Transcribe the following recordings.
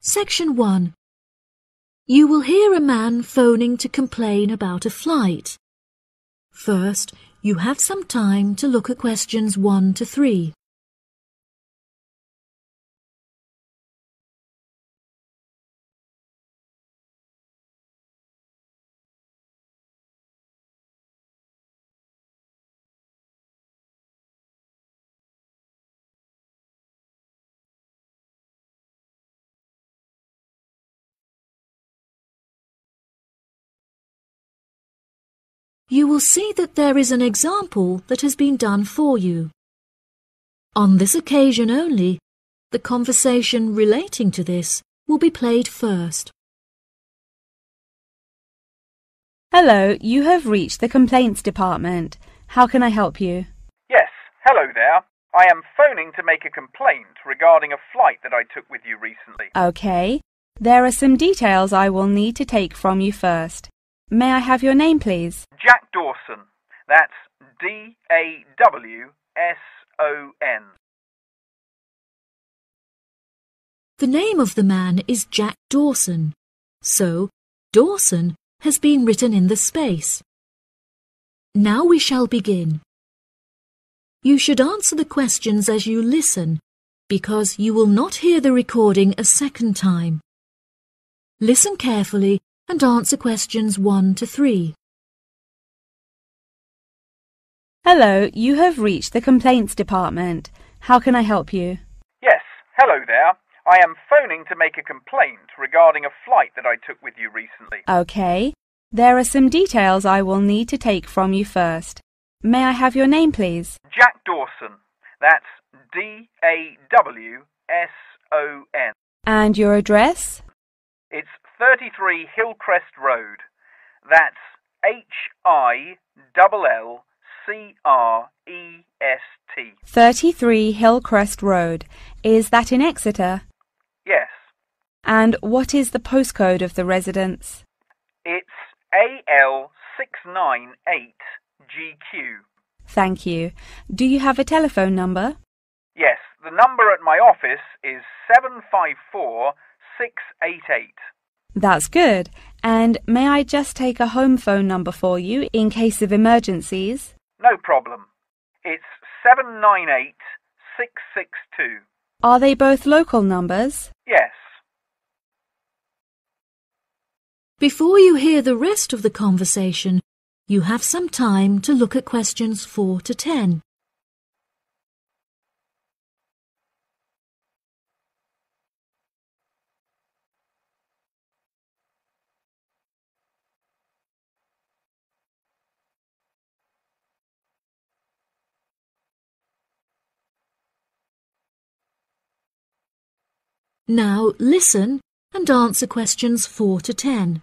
Section 1. You will hear a man phoning to complain about a flight. First, you have some time to look at questions 1 to 3. You will see that there is an example that has been done for you. On this occasion only, the conversation relating to this will be played first. Hello, you have reached the complaints department. How can I help you? Yes, hello there. I am phoning to make a complaint regarding a flight that I took with you recently. Okay. There are some details I will need to take from you first. May I have your name, please? Jack Dawson. That's D-A-W-S-O-N. The name of the man is Jack Dawson, so Dawson has been written in the space. Now we shall begin. You should answer the questions as you listen, because you will not hear the recording a second time. Listen carefully and answer questions 1 to 3. Hello, you have reached the complaints department. How can I help you? Yes, hello there. I am phoning to make a complaint regarding a flight that I took with you recently. Okay. There are some details I will need to take from you first. May I have your name, please? Jack Dawson. That's D-A-W-S-O-N. And your address? It's 33 Hillcrest Road. That's Hillcrest. 33 Hillcrest Road. Is that in Exeter? Yes. And what is the postcode of the residence? It's AL698GQ. Thank you. Do you have a telephone number? Yes, the number at my office is 754688. That's good. And may I just take a home phone number for you in case of emergencies? No problem. It's 798662. Are they both local numbers? Yes. Before you hear the rest of the conversation, you have some time to look at questions 4 to 10. Now listen and answer questions 4 to 10.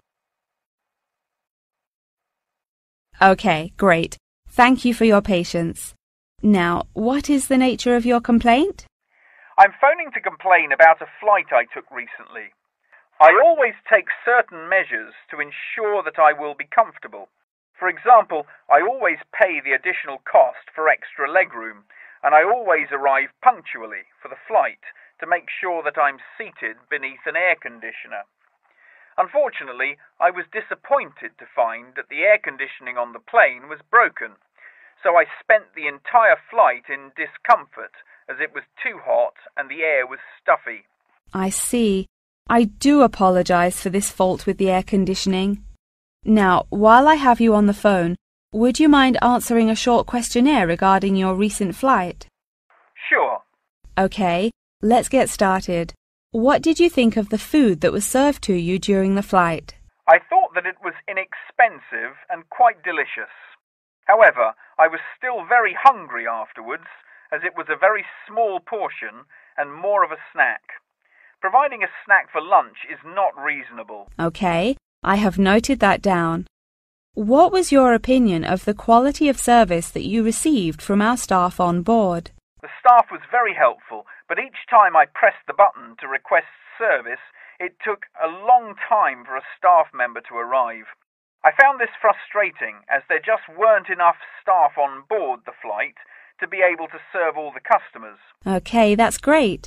Okay, great. Thank you for your patience. Now, what is the nature of your complaint? I'm phoning to complain about a flight I took recently. I always take certain measures to ensure that I will be comfortable. For example, I always pay the additional cost for extra legroom, and I always arrive punctually for the flight to make sure that I'm seated beneath an air conditioner. Unfortunately, I was disappointed to find that the air conditioning on the plane was broken, so I spent the entire flight in discomfort as it was too hot and the air was stuffy. I see. I do apologize for this fault with the air conditioning. Now, while I have you on the phone, would you mind answering a short questionnaire regarding your recent flight? Sure. Okay, let's get started. What did you think of the food that was served to you during the flight? I thought that it was inexpensive and quite delicious. However, I was still very hungry afterwards, as it was a very small portion and more of a snack. Providing a snack for lunch is not reasonable. Okay, I have noted that down. What was your opinion of the quality of service that you received from our staff on board? The staff was very helpful, but each time I pressed the button to request service, it took a long time for a staff member to arrive. I found this frustrating, as there just weren't enough staff on board the flight to be able to serve all the customers. Okay, that's great.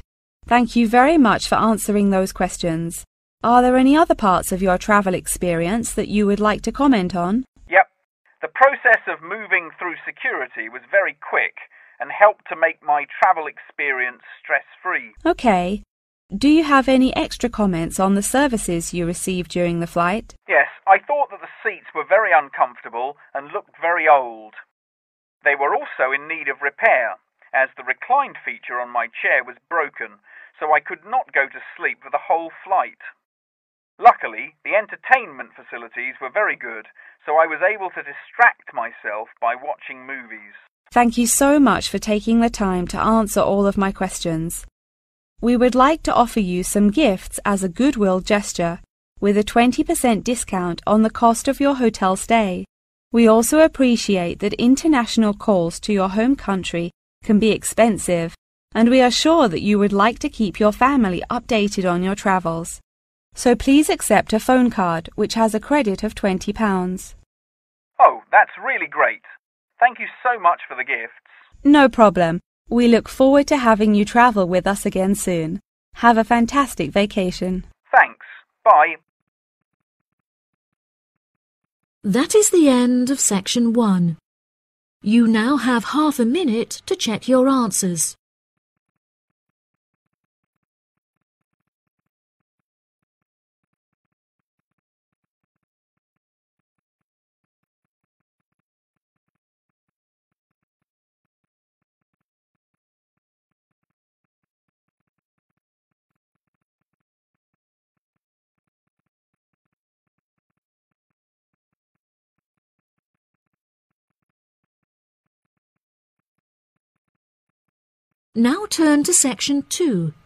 Thank you very much for answering those questions. Are there any other parts of your travel experience that you would like to comment on? Yep. The process of moving through security was very quick and helped to make my travel experience stress-free. Okay. Do you have any extra comments on the services you received during the flight? Yes, I thought that the seats were very uncomfortable and looked very old. They were also in need of repair, as the reclined feature on my chair was broken, so I could not go to sleep for the whole flight. Luckily, the entertainment facilities were very good, so I was able to distract myself by watching movies. Thank you so much for taking the time to answer all of my questions. We would like to offer you some gifts as a goodwill gesture, with a 20% discount on the cost of your hotel stay. We also appreciate that international calls to your home country can be expensive, and we are sure that you would like to keep your family updated on your travels. So please accept a phone card which has a credit of £20. Oh, that's really great. Thank you so much for the gifts. No problem. We look forward to having you travel with us again soon. Have a fantastic vacation. Thanks. Bye. That is the end of section 1. You now have half a minute to check your answers. Now turn to section 2